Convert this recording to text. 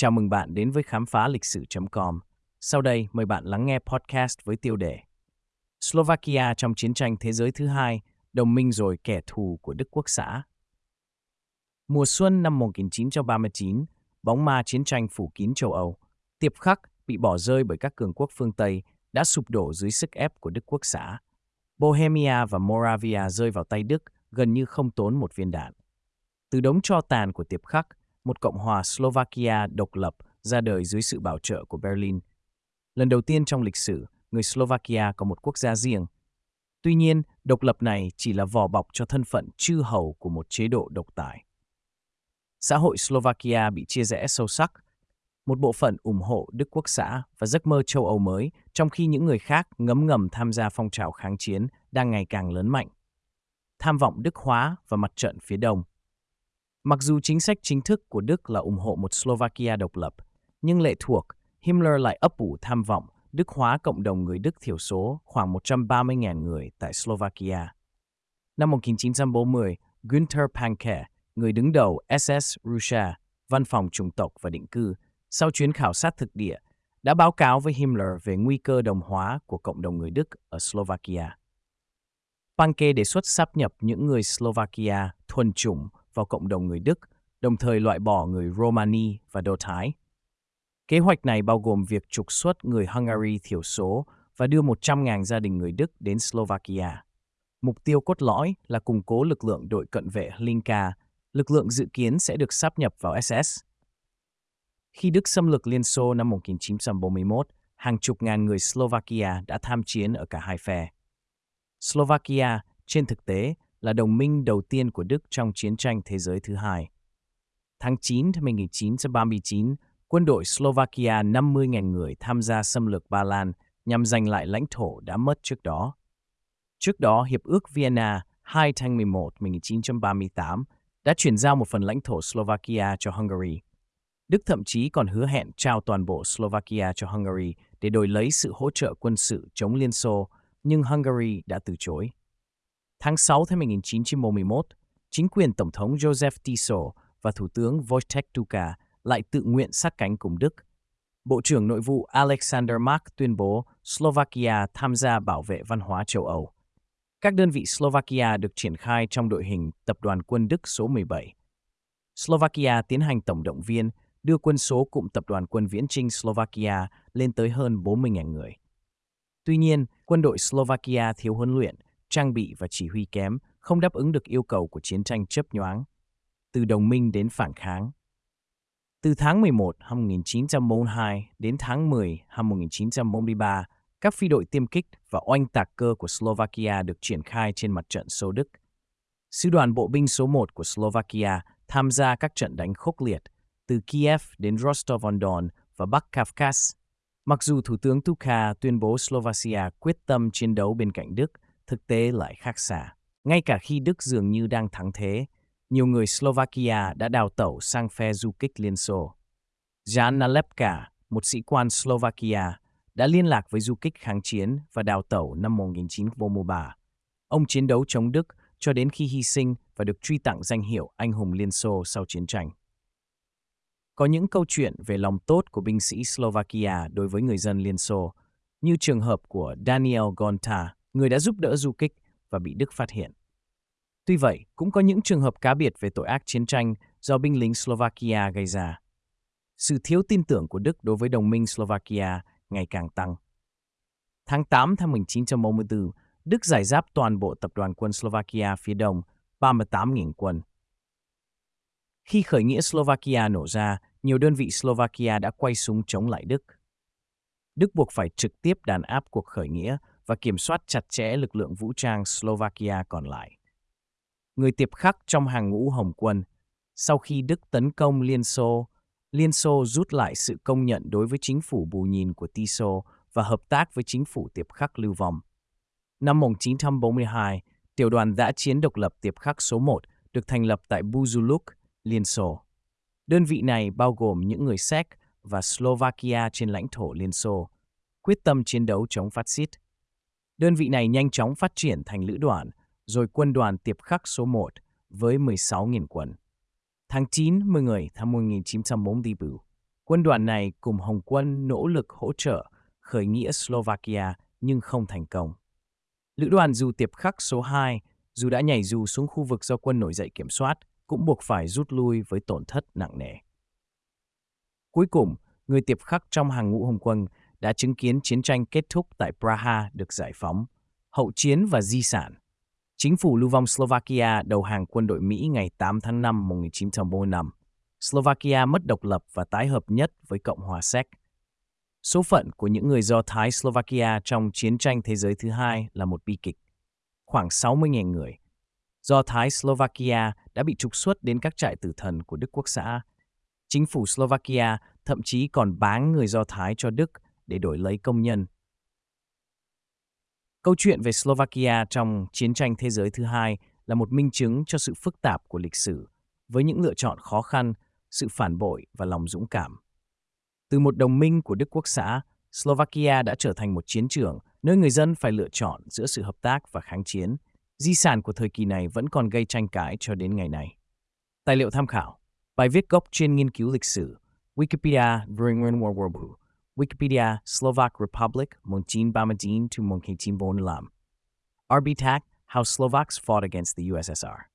Chào mừng bạn đến với khám phá lịch sử.com. Sau đây, mời bạn lắng nghe podcast với tiêu đề Slovakia trong chiến tranh thế giới thứ hai, đồng minh rồi kẻ thù của Đức Quốc xã. Mùa xuân năm 1939, bóng ma chiến tranh phủ kín châu Âu. Tiệp Khắc bị bỏ rơi bởi các cường quốc phương Tây đã sụp đổ dưới sức ép của Đức Quốc xã. Bohemia và Moravia rơi vào tay Đức gần như không tốn một viên đạn. Từ đống tro tàn của Tiệp Khắc, một cộng hòa Slovakia độc lập ra đời dưới sự bảo trợ của Berlin. Lần đầu tiên trong lịch sử, người Slovakia có một quốc gia riêng. Tuy nhiên, độc lập này chỉ là vỏ bọc cho thân phận chư hầu của một chế độ độc tài. Xã hội Slovakia bị chia rẽ sâu sắc. Một bộ phận ủng hộ Đức Quốc xã và giấc mơ châu Âu mới, trong khi những người khác ngấm ngầm tham gia phong trào kháng chiến đang ngày càng lớn mạnh. Tham vọng Đức hóa và mặt trận phía Đông. Mặc dù chính sách chính thức của Đức là ủng hộ một Slovakia độc lập, nhưng lệ thuộc, Himmler lại ấp ủ tham vọng Đức hóa cộng đồng người Đức thiểu số khoảng 130.000 người tại Slovakia. Năm 1940, Günther Pancke, người đứng đầu SS Russia, văn phòng chủng tộc và định cư, sau chuyến khảo sát thực địa, đã báo cáo với Himmler về nguy cơ đồng hóa của cộng đồng người Đức ở Slovakia. Pancke đề xuất sáp nhập những người Slovakia thuần chủng vào cộng đồng người Đức, đồng thời loại bỏ người Romani và Do Thái. Kế hoạch này bao gồm việc trục xuất người Hungary thiểu số và đưa 100.000 gia đình người Đức đến Slovakia. Mục tiêu cốt lõi là củng cố lực lượng đội cận vệ Hlinka, lực lượng dự kiến sẽ được sáp nhập vào SS. Khi Đức xâm lược Liên Xô năm 1941, hàng chục ngàn người Slovakia đã tham chiến ở cả hai phe. Slovakia, trên thực tế, là đồng minh đầu tiên của Đức trong chiến tranh thế giới thứ hai. Tháng 9 năm 1939, quân đội Slovakia 50.000 người tham gia xâm lược Ba Lan nhằm giành lại lãnh thổ đã mất trước đó. Trước đó, Hiệp ước Vienna 2 tháng 11 năm 1938 đã chuyển giao một phần lãnh thổ Slovakia cho Hungary. Đức thậm chí còn hứa hẹn trao toàn bộ Slovakia cho Hungary để đổi lấy sự hỗ trợ quân sự chống Liên Xô, nhưng Hungary đã từ chối. Tháng 6 năm 1941, chính quyền Tổng thống Joseph Tiso và Thủ tướng Wojtek Duka lại tự nguyện sát cánh cùng Đức. Bộ trưởng Nội vụ Alexander Mark tuyên bố Slovakia tham gia bảo vệ văn hóa châu Âu. Các đơn vị Slovakia được triển khai trong đội hình Tập đoàn quân Đức số 17. Slovakia tiến hành tổng động viên, đưa quân số cụm Tập đoàn quân viễn chinh Slovakia lên tới hơn 40.000 người. Tuy nhiên, quân đội Slovakia thiếu huấn luyện, trang bị và chỉ huy kém, không đáp ứng được yêu cầu của chiến tranh chớp nhoáng, từ đồng minh đến phản kháng. Từ tháng 11 năm 1942 đến tháng 10 năm 1943, các phi đội tiêm kích và oanh tạc cơ của Slovakia được triển khai trên mặt trận Xô Đức. Sư đoàn bộ binh số 1 của Slovakia tham gia các trận đánh khốc liệt, từ Kiev đến Rostov-on-Don và Bắc Kafkas. Mặc dù Thủ tướng Duka tuyên bố Slovakia quyết tâm chiến đấu bên cạnh Đức, thực tế lại khác xa. Ngay cả khi Đức dường như đang thắng thế, nhiều người Slovakia đã đào tẩu sang phe du kích Liên Xô. Jan Nalepka, một sĩ quan Slovakia, đã liên lạc với du kích kháng chiến và đào tẩu năm 1943. Ông chiến đấu chống Đức cho đến khi hy sinh và được truy tặng danh hiệu Anh hùng Liên Xô sau chiến tranh. Có những câu chuyện về lòng tốt của binh sĩ Slovakia đối với người dân Liên Xô, như trường hợp của Daniel Gonta, người đã giúp đỡ du kích và bị Đức phát hiện. Tuy vậy, cũng có những trường hợp cá biệt về tội ác chiến tranh do binh lính Slovakia gây ra. Sự thiếu tin tưởng của Đức đối với đồng minh Slovakia ngày càng tăng. Tháng 8 năm 1944, Đức giải giáp toàn bộ tập đoàn quân Slovakia phía đông, 38.000 quân. Khi khởi nghĩa Slovakia nổ ra, nhiều đơn vị Slovakia đã quay súng chống lại Đức. Đức buộc phải trực tiếp đàn áp cuộc khởi nghĩa và kiểm soát chặt chẽ lực lượng vũ trang Slovakia còn lại. Người Tiệp Khắc trong hàng ngũ Hồng quân. Sau khi Đức tấn công Liên Xô rút lại sự công nhận đối với chính phủ bù nhìn của Tiso và hợp tác với chính phủ Tiệp Khắc lưu vong. Năm 1942, tiểu đoàn dã chiến độc lập Tiệp Khắc số 1 được thành lập tại Buzuluk, Liên Xô. Đơn vị này bao gồm những người Séc và Slovakia trên lãnh thổ Liên Xô, quyết tâm chiến đấu chống phát xít. Đơn vị này nhanh chóng phát triển thành lữ đoàn, rồi quân đoàn Tiệp Khắc số 1 với 16.000 quân. Tháng 9 10 năm 1944, Quân đoàn này cùng Hồng quân nỗ lực hỗ trợ khởi nghĩa Slovakia nhưng không thành công. Lữ đoàn dù Tiệp Khắc số 2, dù đã nhảy dù xuống khu vực do quân nổi dậy kiểm soát, cũng buộc phải rút lui với tổn thất nặng nề. Cuối cùng, người Tiệp Khắc trong hàng ngũ Hồng quân đã chứng kiến chiến tranh kết thúc tại Praha được giải phóng. Hậu chiến và di sản. Chính phủ lưu vong Slovakia đầu hàng quân đội Mỹ ngày 8 tháng 5 1945. Slovakia mất độc lập và tái hợp nhất với Cộng hòa Séc. Số phận của những người Do Thái Slovakia trong chiến tranh thế giới thứ hai là một bi kịch. Khoảng 60.000 người. Do Thái Slovakia đã bị trục xuất đến các trại tử thần của Đức Quốc xã. Chính phủ Slovakia thậm chí còn bán người Do Thái cho Đức để đổi lấy công nhân. Câu chuyện về Slovakia trong chiến tranh thế giới thứ hai là một minh chứng cho sự phức tạp của lịch sử, với những lựa chọn khó khăn, sự phản bội và lòng dũng cảm. Từ một đồng minh của Đức Quốc xã, Slovakia đã trở thành một chiến trường nơi người dân phải lựa chọn giữa sự hợp tác và kháng chiến. Di sản của thời kỳ này vẫn còn gây tranh cãi cho đến ngày nay. Tài liệu tham khảo: bài viết gốc trên nghiên cứu lịch sử, Wikipedia during World War II, Wikipedia Slovak Republic 1939 to 1945. RB Tac, How Slovaks Fought Against the USSR.